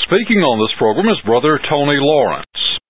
Speaking on this program is Brother Tony Lawrence.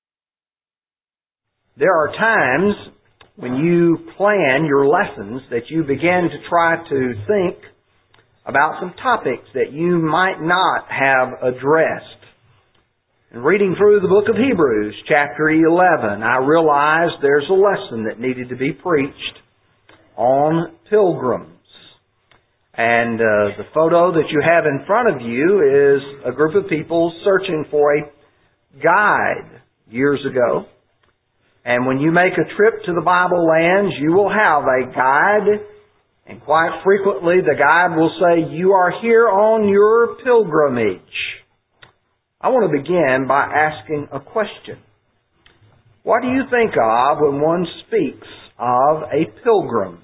There are times when you plan your lessons that you begin to try to think about some topics that you might not have addressed. And reading through the book of Hebrews, chapter 11, I realized there's a lesson that needed to be preached on pilgrims. And the photo that you have in front of you is a group of people searching for a guide years ago. And when you make a trip to the Bible lands, you will have a guide. And quite frequently the guide will say, "You are here on your pilgrimage." I want to begin by asking a question. What do you think of when one speaks of a pilgrim?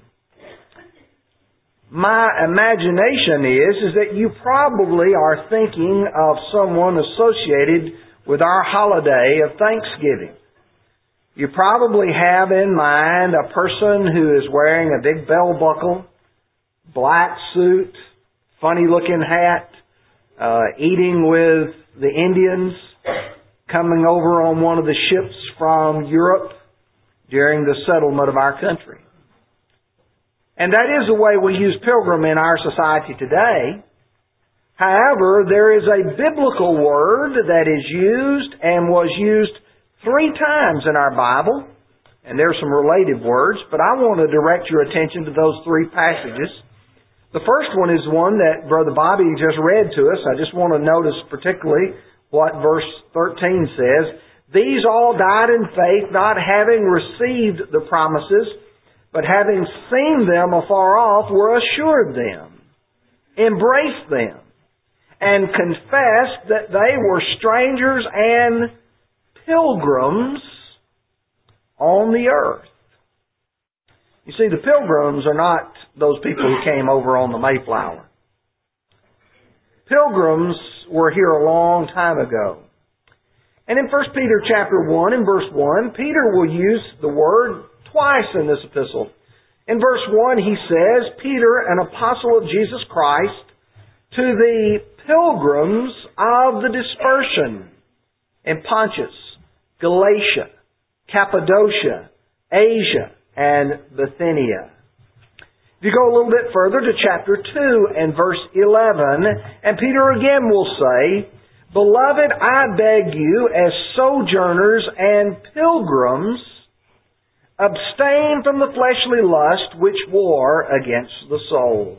My imagination is that you probably are thinking of someone associated with our holiday of Thanksgiving. You probably have in mind a person who is wearing a big bell buckle, black suit, funny looking hat, eating with the Indians, coming over on one of the ships from Europe during the settlement of our country. And that is the way we use pilgrim in our society today. However, there is a biblical word that is used and was used 3 times in our Bible. And there are some related words, but I want to direct your attention to those 3 passages. The first one is one that Brother Bobby just read to us. I just want to notice particularly what verse 13 says. "These all died in faith, not having received the promises, but having seen them afar off, were assured them, embraced them, and confessed that they were strangers and pilgrims on the earth." You see, the pilgrims are not those people who came over on the Mayflower. Pilgrims were here a long time ago. And in 1 Peter chapter 1 and verse 1, Peter will use the word twice in this epistle. In verse 1 he says, "Peter, an apostle of Jesus Christ, to the pilgrims of the dispersion in Pontus, Galatia, Cappadocia, Asia, and Bithynia." If you go a little bit further to chapter 2 and verse 11, and Peter again will say, "Beloved, I beg you, as sojourners and pilgrims, abstain from the fleshly lust which war against the soul."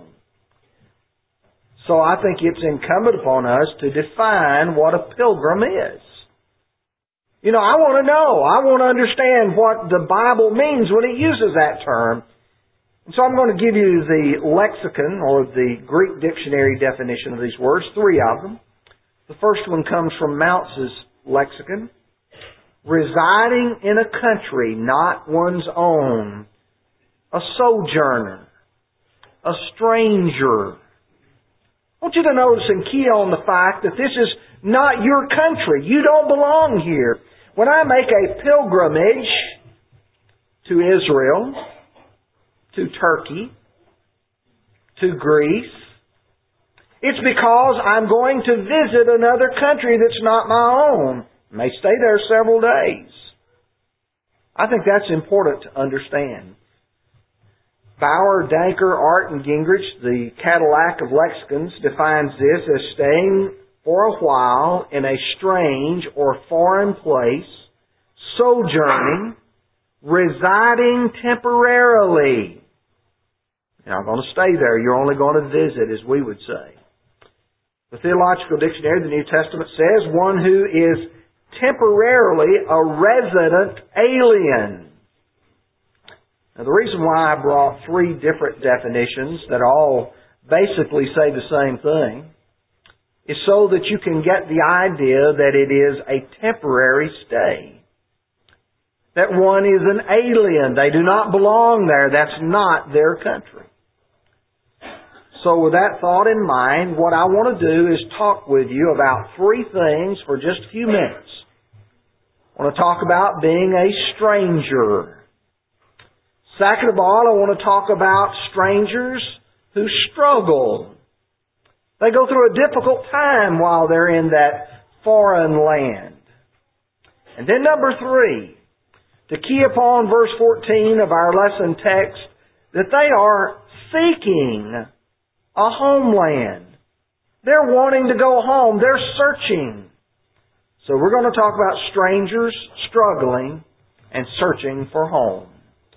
So I think it's incumbent upon us to define what a pilgrim is. You know, I want to know. I want to understand what the Bible means when it uses that term. And so I'm going to give you the lexicon or the Greek dictionary definition of these words, 3 of them. The first one comes from Mounce's lexicon. Residing in a country not one's own, a sojourner, a stranger. I want you to notice and key on the fact that this is not your country. You don't belong here. When I make a pilgrimage to Israel, to Turkey, to Greece, it's because I'm going to visit another country that's not my own. I may stay there several days. I think that's important to understand. Bauer, Danker, Art, and Gingrich, the Cadillac of lexicons, defines this as staying for a while in a strange or foreign place, sojourning, residing temporarily. You're not going to stay there. You're only going to visit, as we would say. The Theological Dictionary of the New Testament says one who is temporarily a resident alien. Now, the reason why I brought 3 different definitions that all basically say the same thing is so that you can get the idea that it is a temporary stay. That one is an alien. They do not belong there. That's not their country. So with that thought in mind, what I want to do is talk with you about 3 things for just a few minutes. I want to talk about being a stranger. Second of all, I want to talk about strangers who struggle. They go through a difficult time while they're in that foreign land. And then number 3, to key upon verse 14 of our lesson text, that they are seeking a homeland. They're wanting to go home. They're searching. So we're going to talk about strangers struggling and searching for home.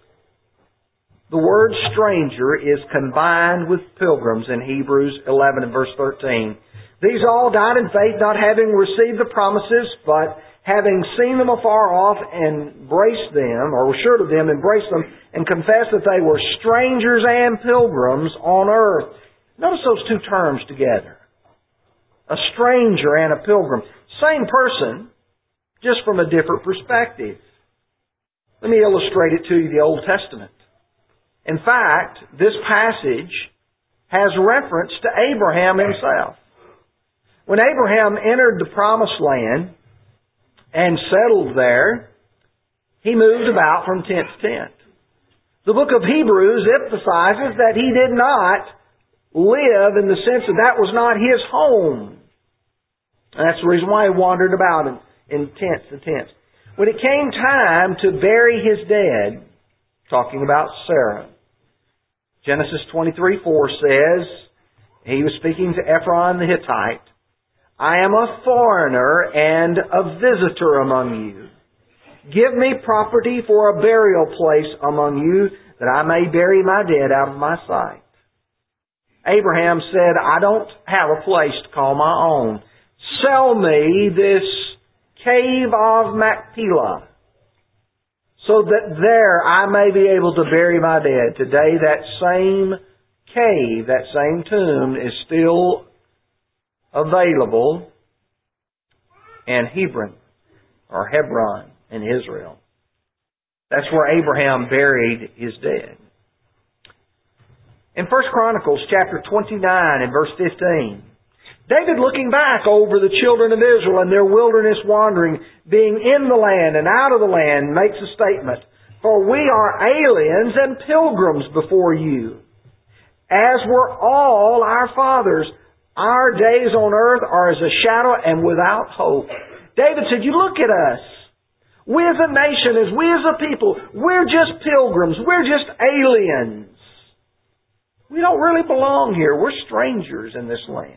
The word stranger is combined with pilgrims in Hebrews 11 and verse 13. These all died in faith, not having received the promises, but having seen them afar off, embraced them, or were sure of them, embraced them, and confessed that they were strangers and pilgrims on earth. Notice those two terms together. A stranger and a pilgrim. Same person, just from a different perspective. Let me illustrate it to you, the Old Testament. In fact, this passage has reference to Abraham himself. When Abraham entered the Promised Land and settled there, he moved about from tent to tent. The book of Hebrews emphasizes that he did not live in the sense that was not his home. And that's the reason why he wandered about in tents and tents. When it came time to bury his dead, talking about Sarah, Genesis 23:4 says, he was speaking to Ephron the Hittite, I am a foreigner and a visitor among you. Give me property for a burial place among you, that I may bury my dead out of my sight. Abraham said, I don't have a place to call my own. Sell me this cave of Machpelah, so that there I may be able to bury my dead. Today that same cave, that same tomb is still available in Hebron in Israel. That's where Abraham buried his dead. In 1 Chronicles chapter 29 and verse 15, David, looking back over the children of Israel and their wilderness wandering, being in the land and out of the land, makes a statement, For we are aliens and pilgrims before you, as were all our fathers. Our days on earth are as a shadow and without hope. David said, you look at us. We as a nation, as we as a people, we're just pilgrims. We're just aliens. We don't really belong here. We're strangers in this land.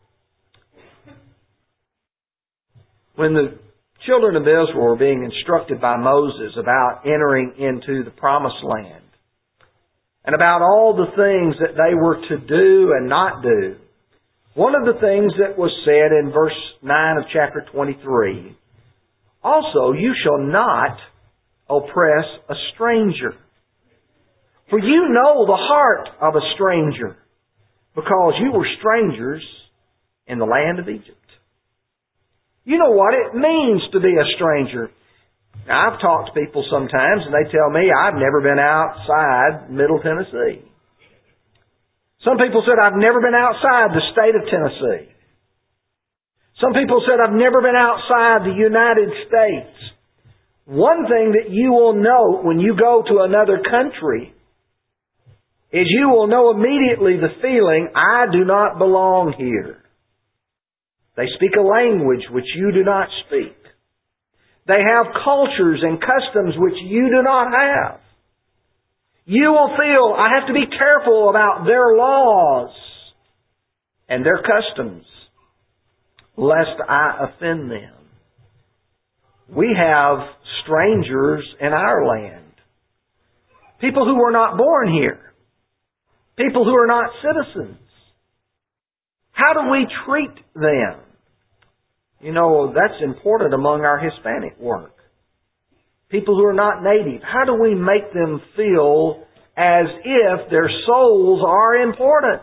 When the children of Israel were being instructed by Moses about entering into the Promised Land and about all the things that they were to do and not do, one of the things that was said in verse 9 of chapter 23, also, you shall not oppress a stranger. For you know the heart of a stranger, because you were strangers in the land of Egypt. You know what it means to be a stranger. Now, I've talked to people sometimes and they tell me I've never been outside Middle Tennessee. Some people said I've never been outside the state of Tennessee. Some people said I've never been outside the United States. One thing that you will know when you go to another country is you will know immediately the feeling, I do not belong here. They speak a language which you do not speak. They have cultures and customs which you do not have. You will feel, I have to be careful about their laws and their customs, lest I offend them. We have strangers in our land. People who were not born here. People who are not citizens. How do we treat them? You know, that's important among our Hispanic work. People who are not native. How do we make them feel as if their souls are important?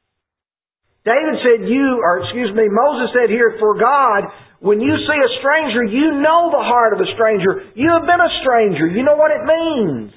Moses said here, for God, when you see a stranger, you know the heart of a stranger. You have been a stranger. You know what it means.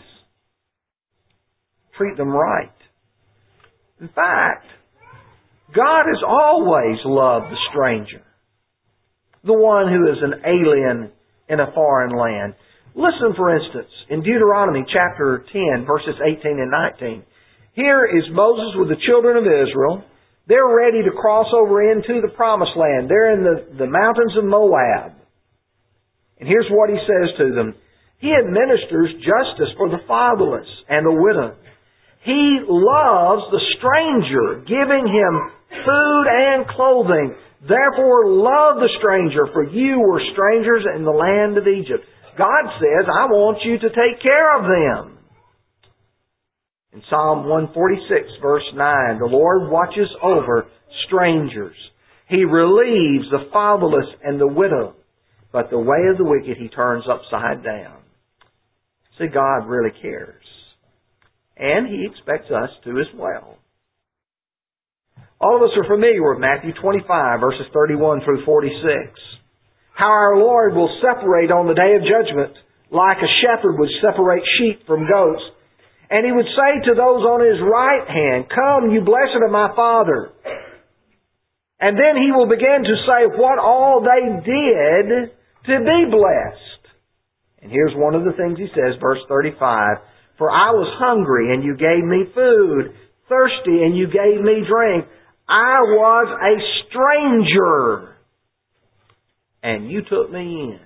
Treat them right. In fact, God has always loved the stranger, the one who is an alien in a foreign land. Listen, for instance, in Deuteronomy chapter 10, verses 18 and 19. Here is Moses with the children of Israel. They're ready to cross over into the Promised Land. They're in the mountains of Moab. And here's what He says to them. He administers justice for the fatherless and the widow. He loves the stranger, giving him food and clothing. Therefore love the stranger, for you were strangers in the land of Egypt. God says, I want you to take care of them. In Psalm 146, verse 9, the Lord watches over strangers. He relieves the fatherless and the widow, but the way of the wicked He turns upside down. See, God really cares. And He expects us to as well. All of us are familiar with Matthew 25, verses 31 through 46. How our Lord will separate on the day of judgment like a shepherd would separate sheep from goats. And He would say to those on His right hand, Come, you blessed of my Father. And then He will begin to say what all they did to be blessed. And here's one of the things He says, verse 35. For I was hungry, and you gave me food, thirsty, and you gave me drink. I was a stranger, and you took me in.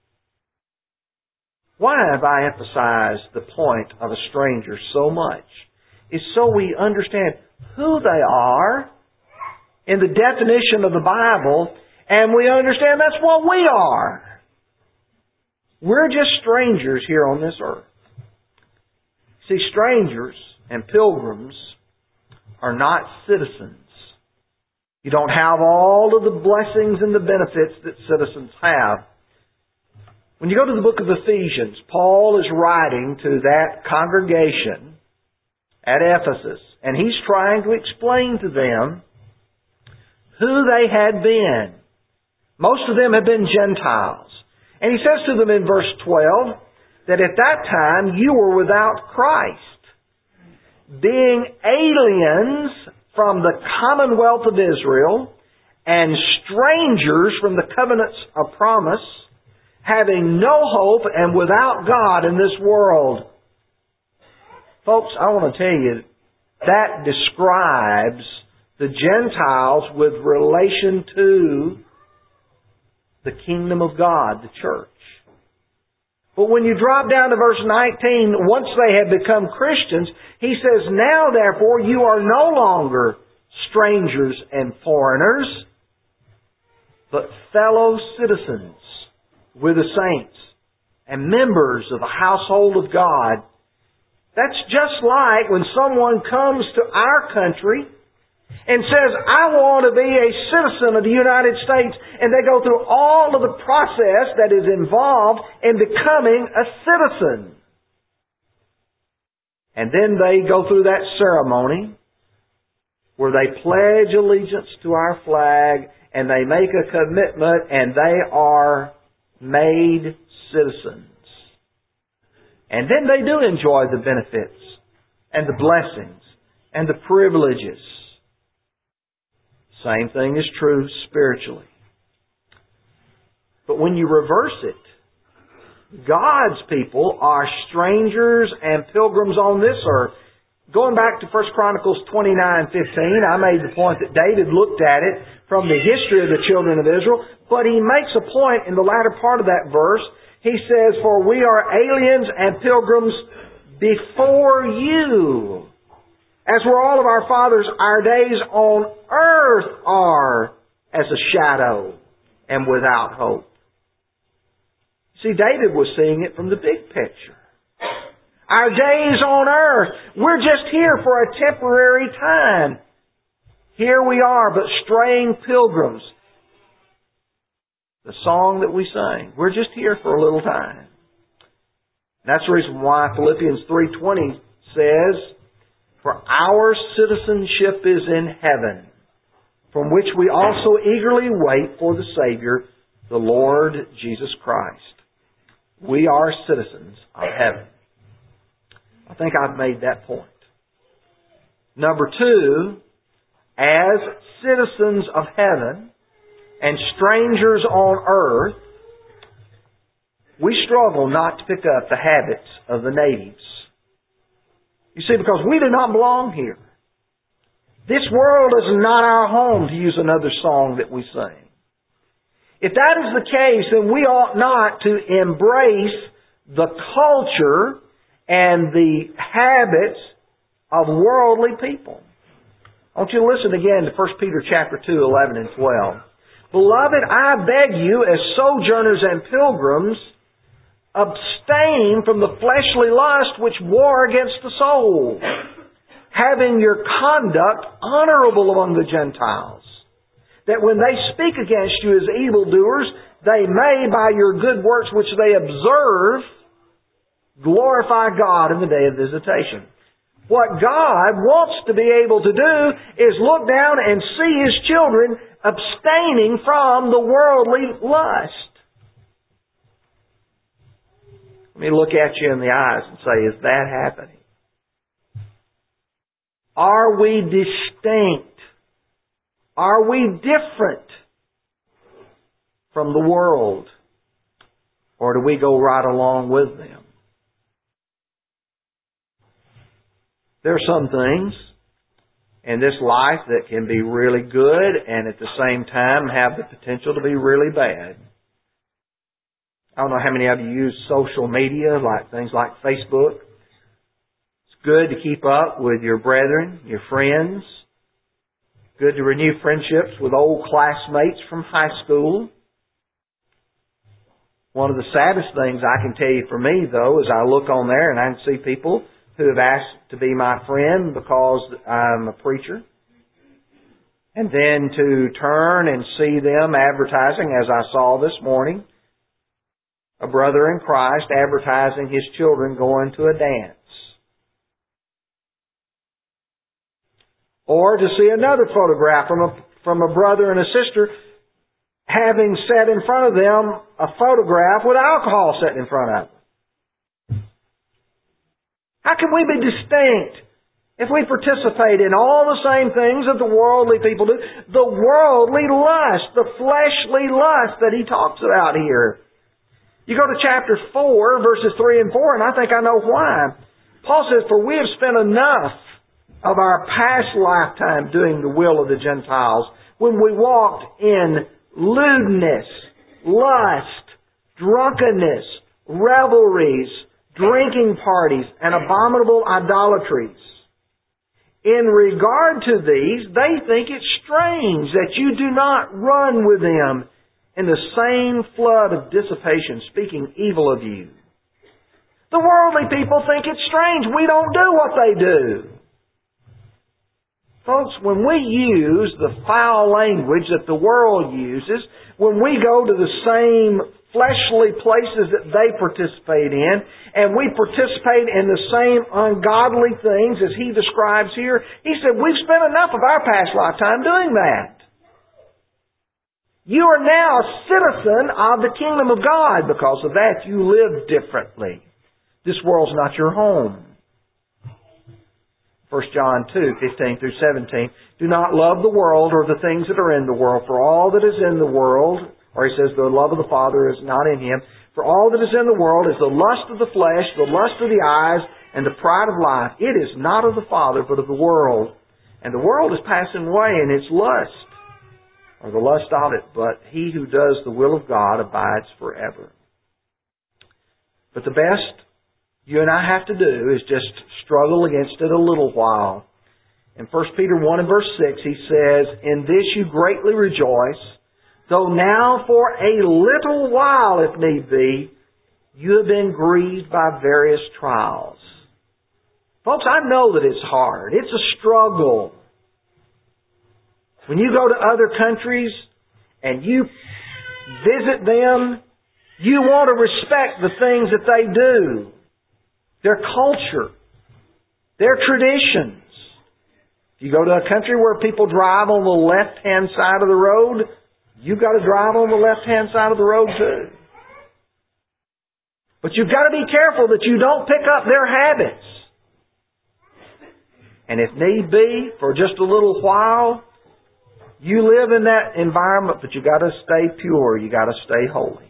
Why have I emphasized the point of a stranger so much? It's so we understand who they are in the definition of the Bible, and we understand that's what we are. We're just strangers here on this earth. See, strangers and pilgrims are not citizens. You don't have all of the blessings and the benefits that citizens have. When you go to the book of Ephesians, Paul is writing to that congregation at Ephesus, and he's trying to explain to them who they had been. Most of them had been Gentiles. And he says to them in verse 12, that at that time you were without Christ, being aliens from the commonwealth of Israel and strangers from the covenants of promise, having no hope and without God in this world. Folks, I want to tell you, that describes the Gentiles with relation to the kingdom of God, the church. But when you drop down to verse 19, once they had become Christians, he says, Now therefore you are no longer strangers and foreigners, but fellow citizens with the saints and members of the household of God. That's just like when someone comes to our country and says, I want to be a citizen of the United States, and they go through all of the process that is involved in becoming a citizen. And then they go through that ceremony where they pledge allegiance to our flag, and they make a commitment, and they are made citizens. And then they do enjoy the benefits and the blessings and the privileges. Same thing is true spiritually. But when you reverse it, God's people are strangers and pilgrims on this earth. Going back to 1 Chronicles 29:15, I made the point that David looked at it from the history of the children of Israel, but he makes a point in the latter part of that verse. He says, For we are aliens and pilgrims before you. As were all of our fathers, our days on earth are as a shadow and without hope. See, David was seeing it from the big picture. Our days on earth, we're just here for a temporary time. Here we are, but straying pilgrims. The song that we sang, we're just here for a little time. That's the reason why Philippians 3:20 says, For our citizenship is in heaven, from which we also eagerly wait for the Savior, the Lord Jesus Christ. We are citizens of heaven. I think I've made that point. Number two, as citizens of heaven and strangers on earth, we struggle not to pick up the habits of the natives. You see, because we do not belong here. This world is not our home, to use another song that we sing. If that is the case, then we ought not to embrace the culture and the habits of worldly people. I want you to listen again to 1 Peter chapter 2, 11 and 12. Beloved, I beg you, as sojourners and pilgrims, abstain from the fleshly lust which war against the soul, having your conduct honorable among the Gentiles, that when they speak against you as evildoers, they may, by your good works which they observe, glorify God in the day of visitation. What God wants to be able to do is look down and see His children abstaining from the worldly lust. Let me look at you in the eyes and say, is that happening? Are we distinct? Are we different from the world? Or do we go right along with them? There are some things in this life that can be really good and at the same time have the potential to be really bad. I don't know how many of you use social media, like things like Facebook. It's good to keep up with your brethren, your friends. Good to renew friendships with old classmates from high school. One of the saddest things I can tell you for me, though, is I look on there and I can see people who have asked to be my friend because I'm a preacher. And then to turn and see them advertising, as I saw this morning, a brother in Christ advertising his children going to a dance. Or to see another photograph from a brother and a sister having set in front of them a photograph with alcohol set in front of them. How can we be distinct if we participate in all the same things that the worldly people do? The worldly lust, the fleshly lust that he talks about here. You go to chapter 4, verses 3 and 4, and I think I know why. Paul says, for we have spent enough of our past lifetime doing the will of the Gentiles when we walked in lewdness, lust, drunkenness, revelries, drinking parties, and abominable idolatries. In regard to these, they think it strange that you do not run with them in the same flood of dissipation, speaking evil of you. The worldly people think it's strange we don't do what they do. Folks, when we use the foul language that the world uses, when we go to the same fleshly places that they participate in, and we participate in the same ungodly things as he describes here, he said, we've spent enough of our past lifetime doing that. You are now a citizen of the kingdom of God. Because of that, you live differently. This world's not your home. 1 John 2:15 through 17. Do not love the world or the things that are in the world, for all that is in the world, or he says, the love of the Father is not in him. For all that is in the world is the lust of the flesh, the lust of the eyes, and the pride of life. It is not of the Father, but of the world. And the world is passing away in its lust, or the lust of it. But he who does the will of God abides forever. But the best you and I have to do is just struggle against it a little while. In 1 Peter 1 and verse 6, he says, in this you greatly rejoice, though now for a little while, if need be, you have been grieved by various trials. Folks, I know that it's hard. It's a struggle. When you go to other countries and you visit them, you want to respect the things that they do. Their culture. Their traditions. If you go to a country where people drive on the left-hand side of the road, you've got to drive on the left-hand side of the road too. But you've got to be careful that you don't pick up their habits. And if need be, for just a little while, you live in that environment, but you've got to stay pure. You've got to stay holy.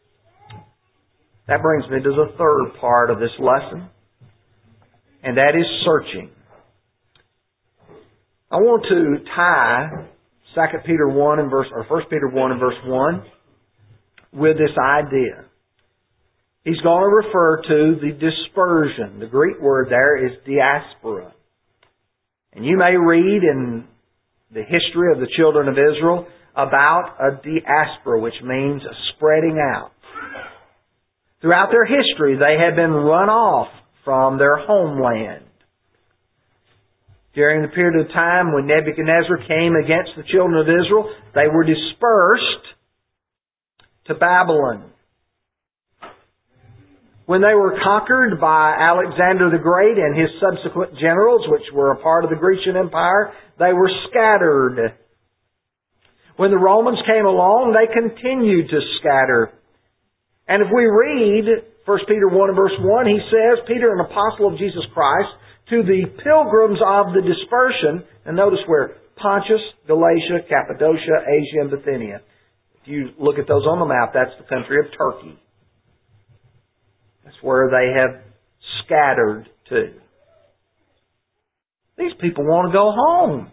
That brings me to the third part of this lesson, and that is searching. I want to tie 2 Peter 1 and verse, or 1 Peter 1 and verse 1 with this idea. He's going to refer to the dispersion. The Greek word there is diaspora. And you may read in the history of the children of Israel about a diaspora, which means spreading out. Throughout their history, they had been run off from their homeland. During the period of time when Nebuchadnezzar came against the children of Israel, they were dispersed to Babylon. When they were conquered by Alexander the Great and his subsequent generals, which were a part of the Grecian Empire, they were scattered. When the Romans came along, they continued to scatter. And if we read 1 Peter 1 and verse 1, he says, Peter, an apostle of Jesus Christ, to the pilgrims of the dispersion, and notice where, Pontus, Galatia, Cappadocia, Asia, and Bithynia. If you look at those on the map, that's the country of Turkey. That's where they have scattered to. These people want to go home.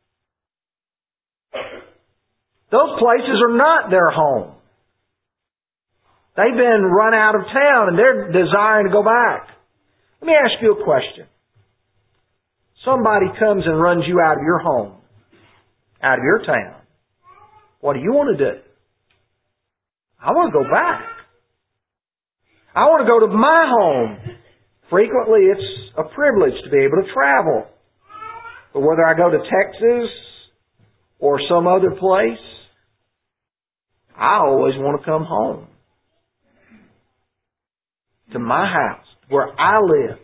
Those places are not their home. They've been run out of town and they're desiring to go back. Let me ask you a question. Somebody comes and runs you out of your home, out of your town. What do you want to do? I want to go back. I want to go to my home. Frequently it's a privilege to be able to travel. But whether I go to Texas or some other place, I always want to come home. To my house, where I live.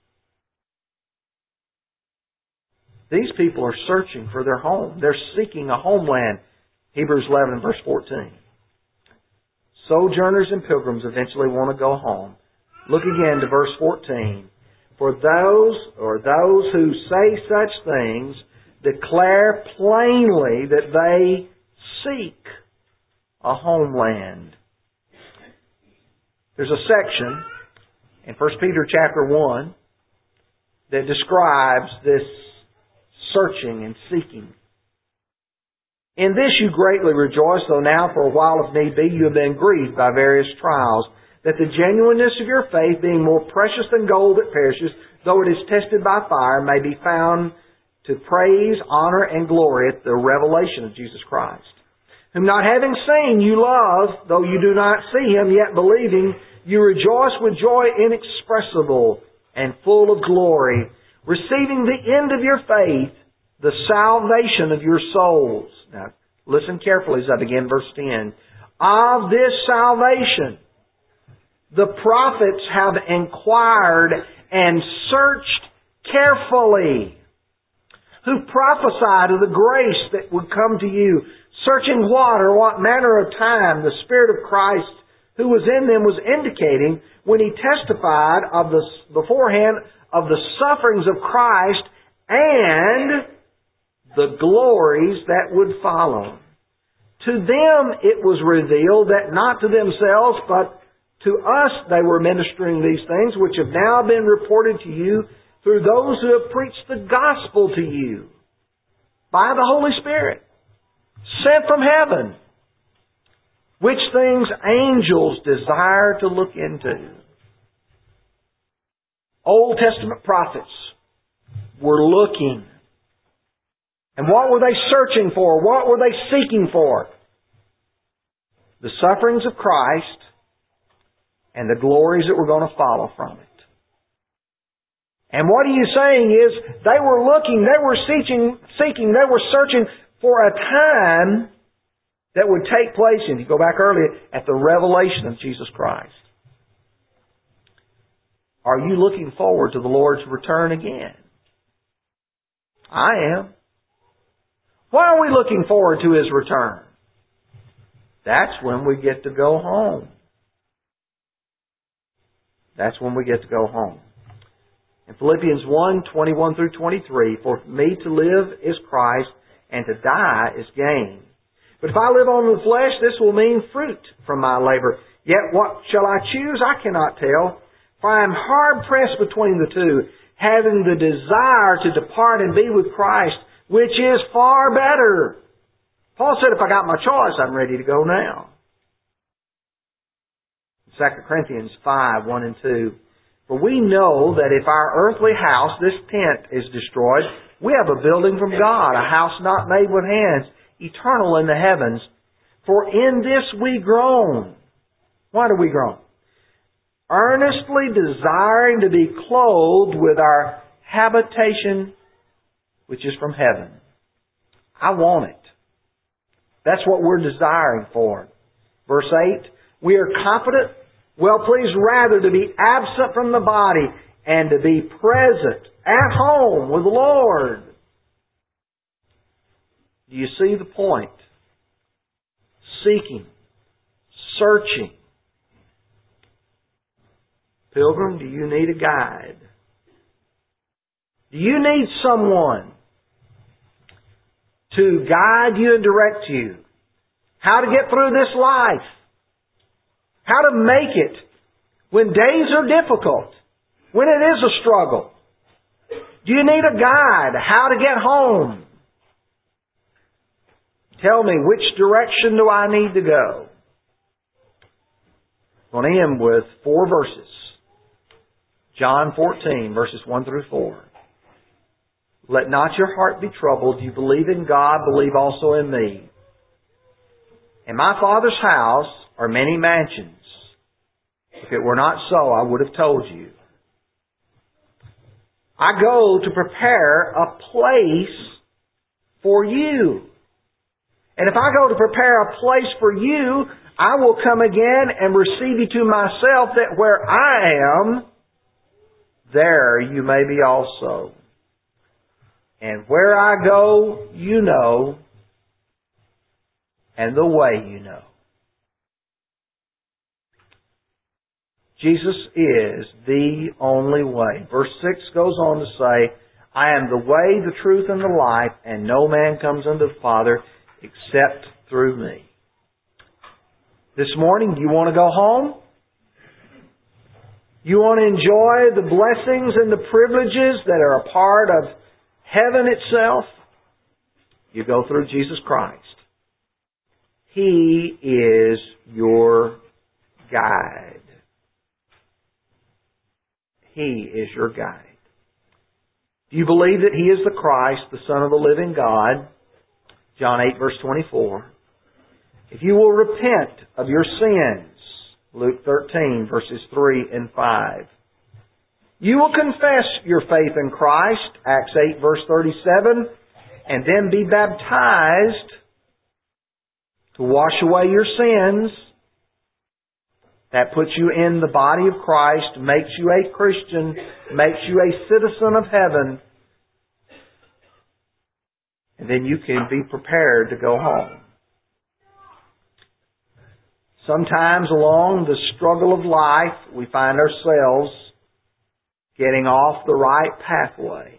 These people are searching for their home. They're seeking a homeland. Hebrews 11 verse 14. Sojourners and pilgrims eventually want to go home. Look again to verse 14. For those who say such things declare plainly that they seek a homeland. There's a section in 1 Peter chapter 1 that describes this searching and seeking. In this you greatly rejoice, though now for a while, if need be, you have been grieved by various trials, that the genuineness of your faith, being more precious than gold that perishes, though it is tested by fire, may be found to praise, honor, and glory at the revelation of Jesus Christ. Whom not having seen you love, though you do not see Him, yet believing, you rejoice with joy inexpressible and full of glory, receiving the end of your faith, the salvation of your souls. Now, listen carefully as I begin verse 10. Of this salvation, the prophets have inquired and searched carefully, who prophesied of the grace that would come to you, searching what or what manner of time the Spirit of Christ who was in them was indicating when He testified of the beforehand of the sufferings of Christ and the glories that would follow. To them it was revealed that not to themselves, but to us they were ministering these things, which have now been reported to you through those who have preached the gospel to you by the Holy Spirit, sent from heaven, which things angels desire to look into. Old Testament prophets were looking. And what were they searching for? What were they seeking for? The sufferings of Christ and the glories that were going to follow from it. And what He is saying is, they were looking, they were seeking, they were searching for a time that would take place, and you go back earlier, at the revelation of Jesus Christ. Are you looking forward to the Lord's return again? I am. Why are we looking forward to His return? That's when we get to go home. That's when we get to go home. In Philippians 1:21 through 23, for me to live is Christ, and to die is gain. But if I live on in the flesh, this will mean fruit from my labor. Yet what shall I choose? I cannot tell. For I am hard pressed between the two, having the desire to depart and be with Christ, which is far better. Paul said, if I got my choice, I'm ready to go now. 2 Corinthians 5, 1 and 2. For we know that if our earthly house, this tent, is destroyed, we have a building from God, a house not made with hands, eternal in the heavens. For in this we groan. Why do we groan? Earnestly desiring to be clothed with our habitation, which is from heaven. I want it. That's what we're desiring for. Verse 8, we are confident, well pleased rather to be absent from the body and to be present at home with the Lord. Do you see the point? Seeking, searching. Pilgrim, do you need a guide? Do you need someone to guide you and direct you? How to get through this life? How to make it when days are difficult? When it is a struggle? Do you need a guide? How to get home? Tell me, which direction do I need to go? I'm going to end with 4 verses. John 14, verses 1 through 4. Let not your heart be troubled. You believe in God, believe also in me. In my Father's house are many mansions. If it were not so, I would have told you. I go to prepare a place for you. And if I go to prepare a place for you, I will come again and receive you to myself, that where I am, there you may be also. And where I go, you know, and the way you know. Jesus is the only way. Verse 6 goes on to say, I am the way, the truth, and the life, and no man comes unto the Father except through me. This morning, do you want to go home? You want to enjoy the blessings and the privileges that are a part of heaven itself? You go through Jesus Christ. He is your guide. He is your guide. Do you believe that He is the Christ, the Son of the living God? John 8, verse 24. If you will repent of your sins, Luke 13, verses 3 and 5. You will confess your faith in Christ, Acts 8, verse 37, and then be baptized to wash away your sins. That puts you in the body of Christ, makes you a Christian, makes you a citizen of heaven. And then you can be prepared to go home. Sometimes along the struggle of life, we find ourselves getting off the right pathway.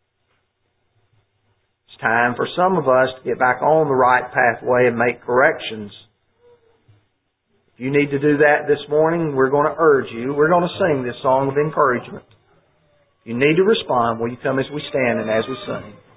It's time for some of us to get back on the right pathway and make corrections. If you need to do that this morning, we're going to urge you. We're going to sing this song of encouragement. If you need to respond, will you come as we stand and as we sing?